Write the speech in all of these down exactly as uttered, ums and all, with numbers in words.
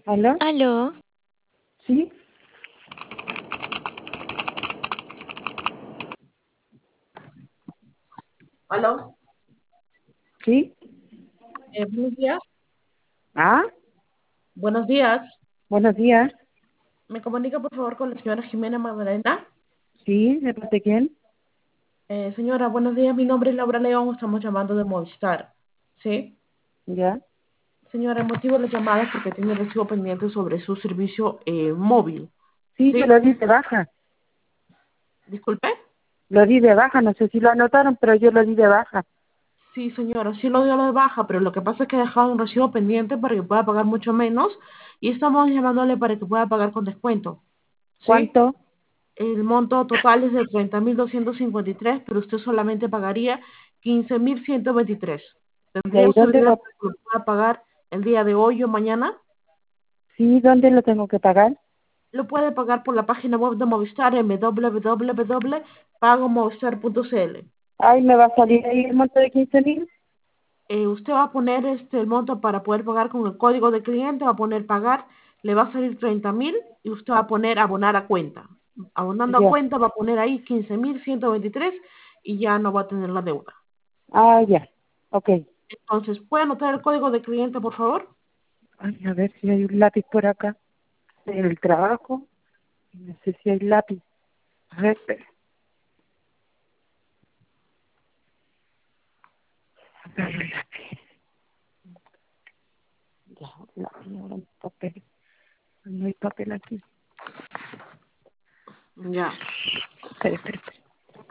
¿Aló? ¿Aló? ¿Sí? ¿Aló? ¿Sí? Eh, buenos días. ¿Ah? Buenos días. Buenos días. ¿Me comunica, por favor, con la señora Jimena Magdalena? ¿Sí? ¿De parte de quién? Eh, señora, buenos días. Mi nombre es Laura León. Estamos llamando de Movistar. ¿Sí? ¿Ya? Señora, el motivo de la llamada es porque tiene recibo pendiente sobre su servicio eh, móvil. Sí, yo ¿Sí? lo di de baja. Disculpe. Lo di de baja, no sé si lo anotaron, pero yo lo di de baja. Sí, señora, sí lo dio a la baja, pero lo que pasa es que ha dejado un recibo pendiente para que pueda pagar mucho menos y estamos llamándole para que pueda pagar con descuento. ¿Sí? ¿Cuánto? El monto total es de treinta mil doscientos cincuenta y tres, pero usted solamente pagaría quince mil ciento veintitrés. ¿Y ¿Tendría ahí dónde posibilidad de lo, que lo pueda pagar el día de hoy o mañana? sí, dónde lo tengo que pagar? Lo puede pagar por la página web de Movistar en w w w punto pago movistar punto c l. Ay, me va a salir ahí el monto de quince mil. Eh, usted va a poner este el monto para poder pagar con el código de cliente, va a poner pagar, le va a salir treinta mil y usted va a poner abonar a cuenta. Abonando a Ya. cuenta va a poner ahí quince mil ciento veintitrés y ya no va a tener la deuda. Ah, ya. Ok. Entonces, ¿puede anotar el código de cliente, por favor? Ay, a ver si hay un lápiz por acá. En el trabajo. No sé si hay lápiz. A ver, espera. A ver, el lápiz. Ya, el lápiz, ahora el papel. No hay papel aquí. Ya. Espera, espera, espera.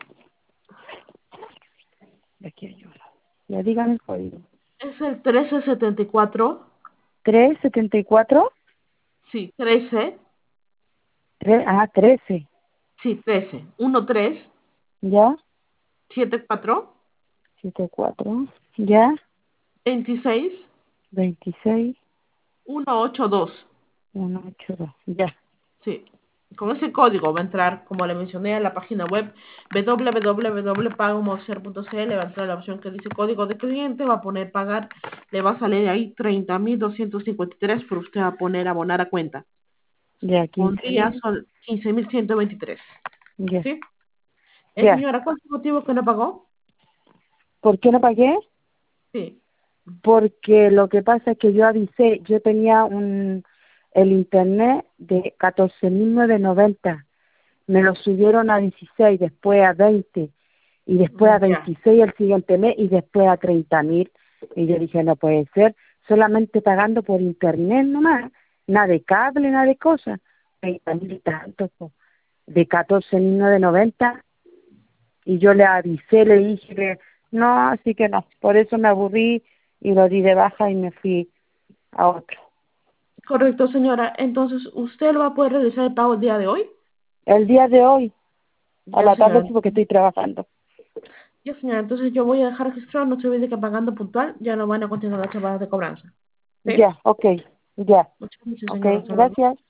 De aquí hay uno. Ya digan el código. Es el trece setenta y cuatro. Tres setenta y cuatro. Sí, trece. Tres, ah, trece. Sí, trece. uno tres Ya. siete cuatro Siete cuatro. Ya. veintiséis Veintiséis. uno ocho dos. Uno ocho dos. Ya. Sí. Con ese código va a entrar, como le mencioné, a la página web w w w punto pago movistar punto c l, va a entrar la opción que dice código de cliente, va a poner pagar, le va a salir ahí treinta mil doscientos cincuenta y tres, pero usted va a poner abonar a cuenta. Ya, quince Pondría mil. son quince mil ciento veintitrés. Ya. ¿Sí? Eh, Ya. señora, ¿cuál es el motivo que no pagó? ¿Por qué no pagué? Sí. Porque lo que pasa es que yo avisé, yo tenía un el internet de catorce mil novecientos noventa. Me lo subieron a dieciséis, después a veinte, y después a Mm, ya. veintiséis el siguiente mes, y después a treinta mil. Y yo dije, no puede ser, solamente pagando por internet nomás, nada de cable, nada de cosas. treinta mil y tanto, po, de catorce mil novecientos noventa. Y yo le avisé, le dije que no, así que no. Por eso me aburrí y lo di de baja y me fui a otro. Correcto, señora. Entonces, ¿usted lo va a poder realizar el pago el día de hoy? El día de hoy, a Ya, la tarde señora. sí, porque estoy trabajando. Ya, señora. Entonces, yo voy a dejar registrado. No se olvide que pagando puntual ya no van a continuar las llamadas de cobranza. ¿Sí? Ya, ok, ya. Muchas gracias, Ok, señora. Hasta luego. gracias.